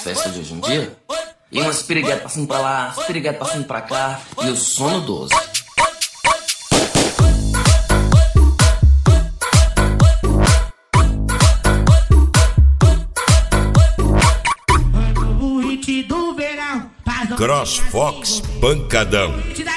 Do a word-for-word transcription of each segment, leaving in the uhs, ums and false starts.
festas de hoje em dia, e umas piriguetas passando pra lá, umas piriguetas passando pra cá, e o sono doze. CrossFox Pancadão.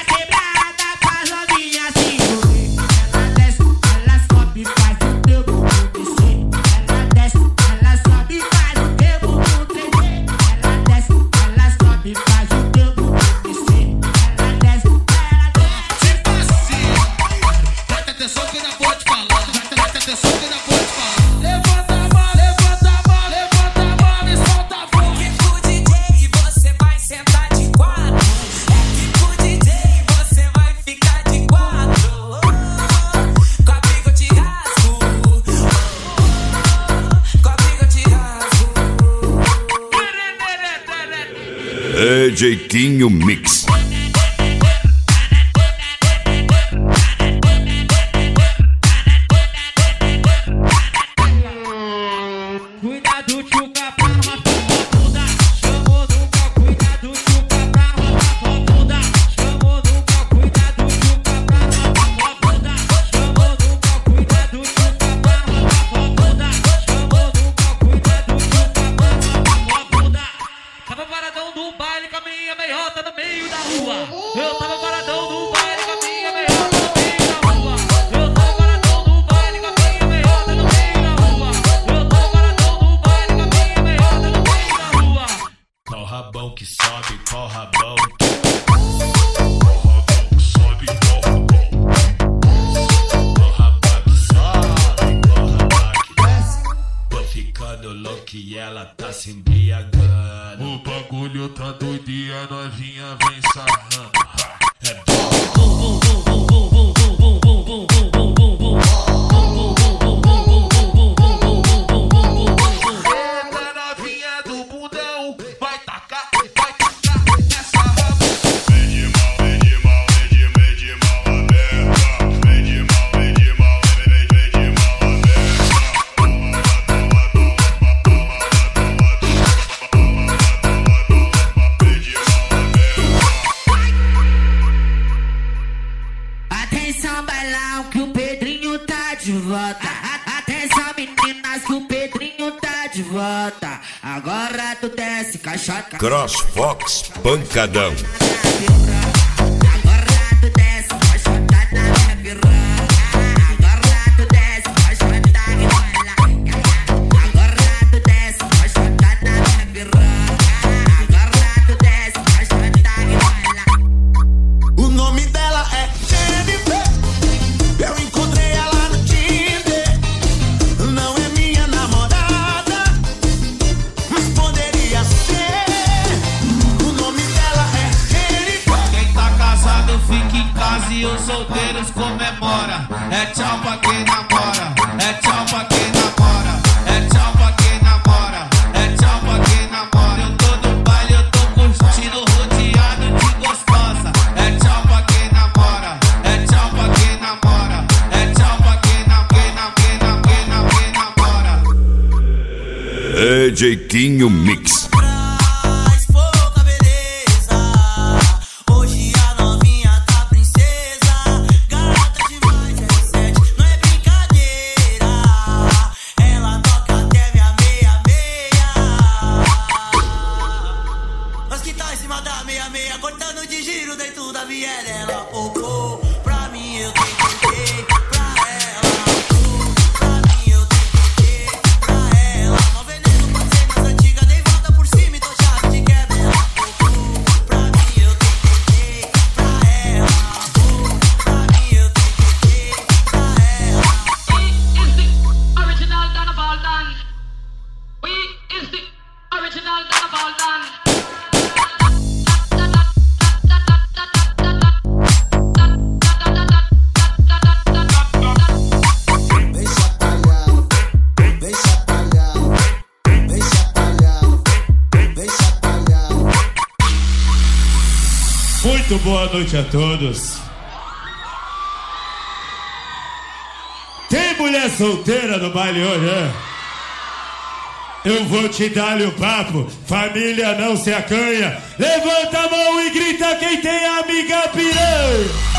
Jeitinho Mix. Cuidado, tchuca, pra não matar bunda. Chamou nunca, cuidado, tchuca, pra não matar bunda. Chamou nunca, cuidado, tchuca, pra não matar bunda. Chamou nunca, cuidado, tchuca, pra não matar bunda. Chamou nunca, cuidado, tchuca, pra não matar bunda. Tava paradão do baile com a minha meiota no meio da rua. Eu tava paradão do baile com a minha meiota no meio da rua. Eu tava paradão do baile com a minha meiota no meio da rua. Eu tava paradão do baile com a minha meiota no meio da rua. Qual rabão que sobe, qual rabão Sobe, qual rabão que sobe, qual rabão que desce. Tô ficando louco e ela tá se embriagando. O bagulho tá doido e a novinha vem sarrando. É bom. Eita, novinha do bundão, vai tacar, vai tacar essa raba. Vem de mal, vem de mal, vem de, vem de mal aberta. Vem de mal, vem de mal, vem, vem de mal Atenção, bailão, que o Pedrinho tá de volta. Atenção, meninas, que o Pedrinho tá de volta. Agora tu desce, caixota. CrossFox Pancadão. Agora tu desce, caixota na minha piroca. Agora tu desce, caixota e rola. Agora tu desce, caixota na minha piroca. Agora tu desce, caixota e rola. O nome dela é Jennifer. Eu encontrei ela no Tinder. Não é minha namorada, mas poderia ser. O nome dela é Jennifer. Quem tá casado fica em casa e os solteiros comemora. É tchau pra quem namora, é tchau pra quem namora, é tchau pra quem namora, é tchau pra quem namora. Eu tô no baile, eu tô curtindo, rodeado de gostosa. É tchau pra quem namora, é tchau pra quem namora, é tchau pra quem nam, quem nam, quem nam, quem nam, quem namora. É Jeitinho Mix. Traz pouca beleza. Hoje a novinha tá princesa. Gata demais, R sete, não é brincadeira. Ela toca até minha meia-meia. Mas que tá em cima da meia-meia, cortando de giro dentro da viela. Ela popou, pra mim eu tenho que ter. Pra ela, pra mim eu tenho que ter. Pra ela, no veneno pode ser mais antiga. Dei volta por cima e tô chato de quebra. Ela popou, pra mim eu tenho que ter. Pra ela, pra mim eu tenho que ter. Pra ela. Original Donna Valdan. We is the original Donna Valdan. Vem chacoalhando, vem chacoalhando, vem chacoalhando, vem chacoalhando. Muito boa noite a todos. Tem mulher solteira no baile hoje, é? Eu vou te dar o papo, família não se acanha. Levanta a mão e grita quem tem amiga piranha.